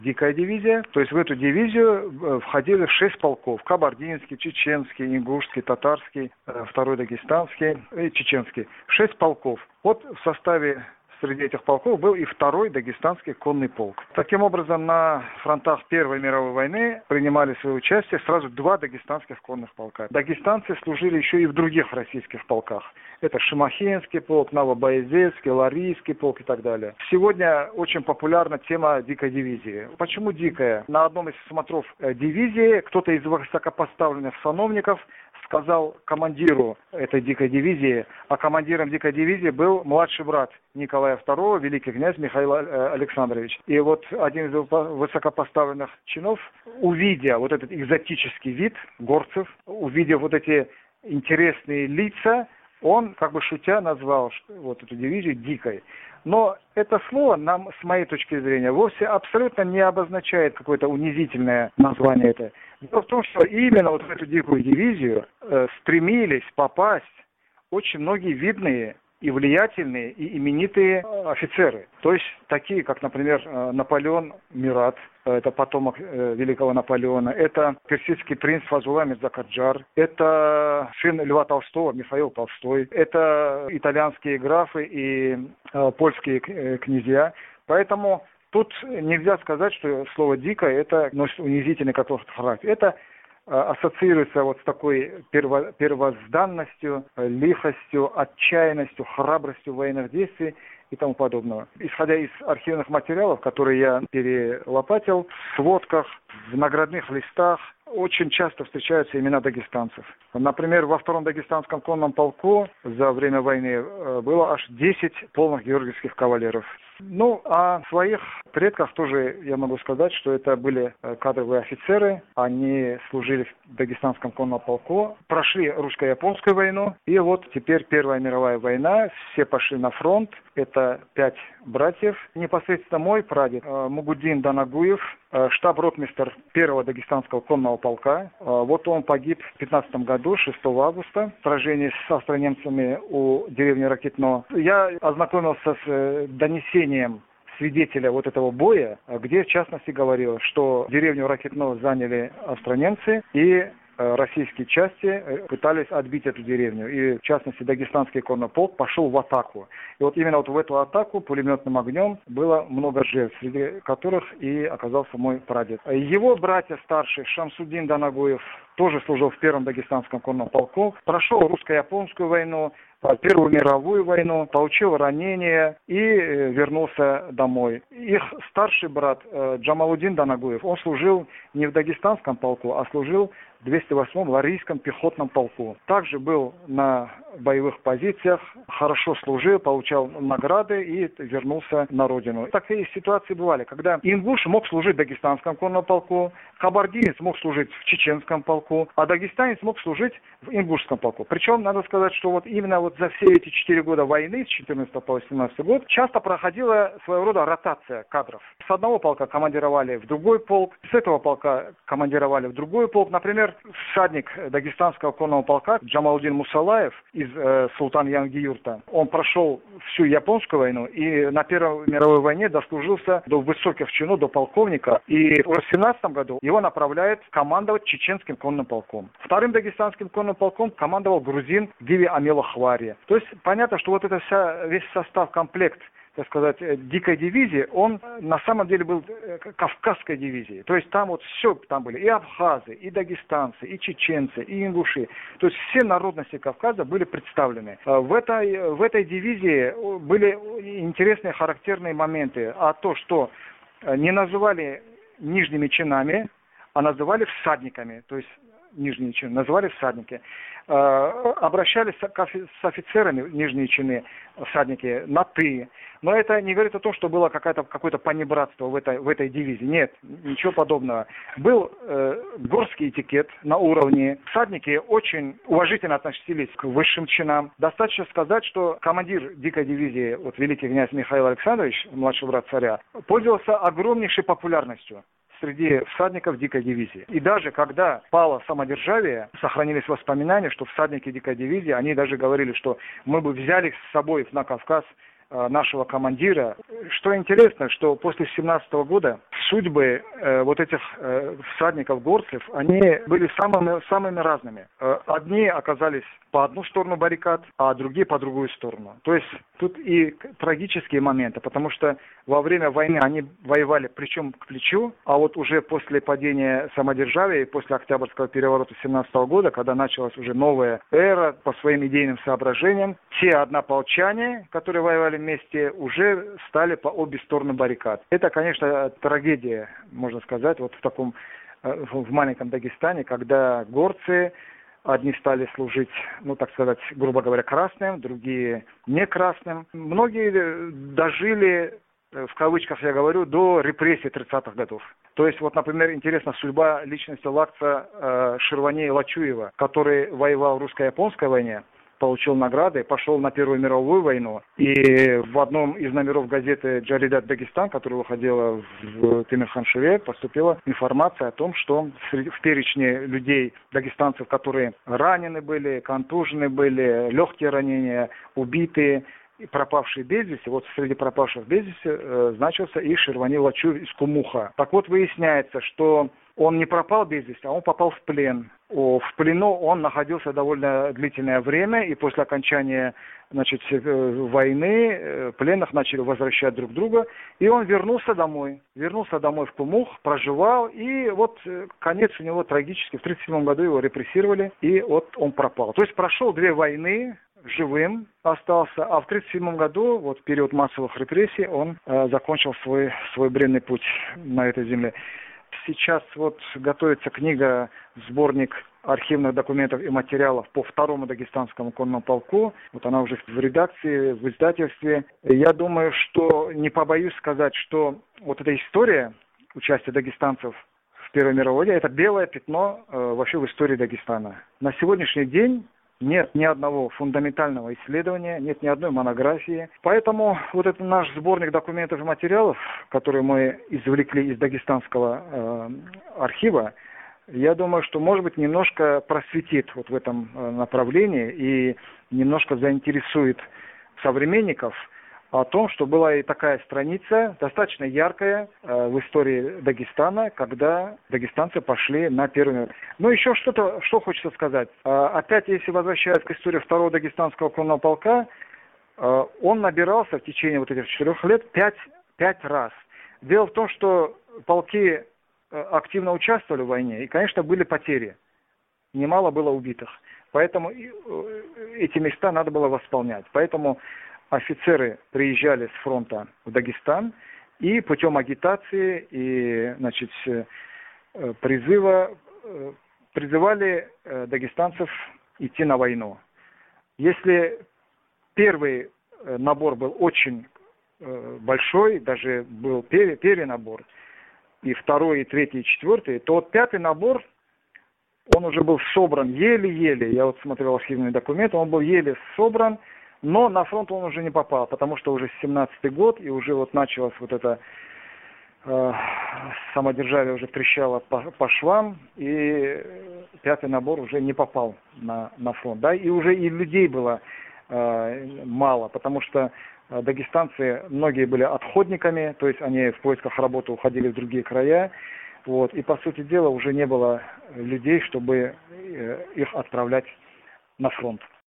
дикая дивизия. То есть в эту дивизию входили 6 полков. Кабардинский, чеченский, ингушский, татарский, второй дагестанский и чеченский. 6 полков. Вот в составе среди этих полков был и второй дагестанский конный полк. Таким образом, на фронтах Первой мировой войны принимали свое участие сразу 2 дагестанских конных полка. Дагестанцы служили еще и в других российских полках. Это Шимахинский полк, Новобоязецкий, Ларийский полк и так далее. Сегодня очень популярна тема дикой дивизии. Почему дикая? На одном из смотров дивизии кто-то из высокопоставленных сановников сказал командиру этой дикой дивизии, а командиром дикой дивизии был младший брат Николая II, великий князь Михаил Александрович. И вот один из высокопоставленных чинов, увидя вот этот экзотический вид горцев, увидя вот эти интересные лица, он, как бы шутя, назвал вот эту дивизию дикой. Но это слово нам, с моей точки зрения, вовсе абсолютно не обозначает какое-то унизительное название это. Дело в том, что именно вот в эту дикую дивизию стремились попасть очень многие видные и влиятельные, и именитые офицеры. То есть такие, как, например, Наполеон Мират, это потомок великого Наполеона, это персидский принц Фазулла Мирза Каджар, это сын Льва Толстого Михаил Толстой, это итальянские графы и польские князья. Поэтому тут нельзя сказать, что слово «дикое» это носит унизительный какой-то характер. Это ассоциируется вот с такой первозданностью, лихостью, отчаянностью, храбростью военных действий и тому подобного. Исходя из архивных материалов, которые я перелопатил, в сводках, в наградных листах очень часто встречаются имена дагестанцев. Например, во втором дагестанском конном полку за время войны было аж 10 полных георгиевских кавалеров. Ну, о своих предках тоже я могу сказать, что это были кадровые офицеры. Они служили в дагестанском конном полку, прошли русско-японскую войну. И вот теперь Первая мировая война, все пошли на фронт. Это 5 братьев. Непосредственно мой прадед Мугуддин Данагуев, штаб-ротмистр первого дагестанского конного полка. Вот он погиб в 15 году, 6 августа, в сражении с австро-немцами у деревни Ракитно. Я ознакомился с донесением свидетеля вот этого боя, где в частности говорилось, что деревню Ракитно заняли австро-немцы и российские части пытались отбить эту деревню. И, в частности, дагестанский конный полк пошел в атаку. И вот именно вот в эту атаку пулеметным огнем было много жертв, среди которых и оказался мой прадед. Его братья старший, Шамсуддин Данагуев, тоже служил в первом дагестанском конном полку, прошел русско-японскую войну, Первую мировую войну, получил ранение и вернулся домой. Их старший брат Джамалуддин Данагуев, он служил не в дагестанском полку, а служил в 208-м Ларийском пехотном полку. Также был на боевых позициях, хорошо служил, получал награды и вернулся на родину. Такие ситуации бывали, когда ингуш мог служить в дагестанском конном полку, кабардинец мог служить в чеченском полку, а дагестанец мог служить в ингушском полку. Причем, надо сказать, что вот именно вот за все эти 4 года войны, с 14 по 18 год, часто проходила своего рода ротация кадров. С одного полка командировали в другой полк, с этого полка командировали в другой полк. Например, всадник дагестанского конного полка Джамалуддин Мусалаев из Султан-Янгиюрта, он прошел всю японскую войну и на Первой мировой войне дослужился до высоких чинов, до полковника. И в 17 году его направляют командовать чеченским конным полком. Вторым дагестанским конным полком командовал грузин Диви Амела Хвари. То есть понятно, что вот это весь состав, комплект, так сказать, дикой дивизии, он на самом деле был кавказской дивизией. То есть там вот все, там были и абхазы, и дагестанцы, и чеченцы, и ингуши. То есть все народности Кавказа были представлены. В этой дивизии были интересные характерные моменты. А то, что не называли нижними чинами, а называли всадниками. То есть нижние чины называли всадники. Обращались с офицерами нижние чины, всадники, на «ты». Но это не говорит о том, что было какое-то понебратство в этой дивизии. Нет, ничего подобного. Был горский этикет на уровне. Всадники очень уважительно относились к высшим чинам. Достаточно сказать, что командир дикой дивизии, вот великий князь Михаил Александрович, младший брат царя, пользовался огромнейшей популярностью среди всадников дикой дивизии. И даже когда пало самодержавие, сохранились воспоминания, что всадники дикой дивизии, они даже говорили, что мы бы взяли с собой на Кавказ нашего командира. Что интересно, что после 17 года судьбы вот этих всадников, горцев, они были самыми разными. Одни оказались по одну сторону баррикад, а другие по другую сторону. То есть тут и трагические моменты, потому что во время войны они воевали плечом к плечу, а вот уже после падения самодержавия и после Октябрьского переворота 17 года, когда началась уже новая эра по своим идейным соображениям, те однополчане, которые воевали вместе, уже стали по обе стороны баррикад. Это, конечно, трагедия, можно сказать, вот в маленьком Дагестане, когда горцы, одни стали служить, так сказать, грубо говоря, красным, другие не красным. Многие дожили, в кавычках я говорю, до репрессий 30-х годов. То есть, например, интересна судьба личности Лакца Ширвани Лачуева, который воевал в русско-японской войне, получил награды, пошел на Первую мировую войну. И в одном из номеров газеты «Джаридат Дагестан», которая выходила в Темирхан-Шеве, поступила информация о том, что в перечне людей, дагестанцев, которые ранены были, контужены были, легкие ранения, убитые, пропавшие без вести, среди пропавших без вести значился и Ширвани Лачуев из Кумуха. Так вот, выясняется, что он не пропал без вести, а он попал в плен. В плену он находился довольно длительное время, и после окончания войны пленных начали возвращать друг друга, и он вернулся домой в Кумух, проживал, и конец у него трагический. В 1937 году его репрессировали, и он пропал. То есть прошел 2 войны, живым остался, а в 1937 году, в период массовых репрессий, он закончил свой бренный путь на этой земле. Сейчас готовится книга, сборник архивных документов и материалов по 2-му Дагестанскому конному полку. Она уже в редакции, в издательстве. Я думаю, что не побоюсь сказать, что эта история участия дагестанцев в Первой мировой войне, это белое пятно вообще в истории Дагестана. На сегодняшний день нет ни одного фундаментального исследования, нет ни одной монографии. Поэтому этот наш сборник документов и материалов, который мы извлекли из дагестанского архива, я думаю, что, может быть, немножко просветит в этом направлении и немножко заинтересует современников о том, что была и такая страница, достаточно яркая в истории Дагестана, когда дагестанцы пошли на Первую мировую. Еще что хочется сказать. Опять, если возвращаясь к истории 2-го Дагестанского конного полка, он набирался в течение этих 4 лет 5 раз. Дело в том, что полки активно участвовали в войне, и, конечно, были потери. Немало было убитых. Поэтому эти места надо было восполнять. Поэтому офицеры приезжали с фронта в Дагестан и путем агитации и призывали дагестанцев идти на войну. Если первый набор был очень большой, даже был перенабор, и 2-й, и 3-й, и 4-й, то 5-й набор, он уже был собран еле-еле. Я смотрел архивные документы, он был еле собран, но на фронт он уже не попал, потому что уже 17-й год, и уже началось это самодержавие уже трещало по швам, и 5-й набор уже не попал на фронт. Да? И уже и людей было мало, потому что дагестанцы, многие были отходниками, то есть они в поисках работы уходили в другие края, и, по сути дела, уже не было людей, чтобы их отправлять на фронт.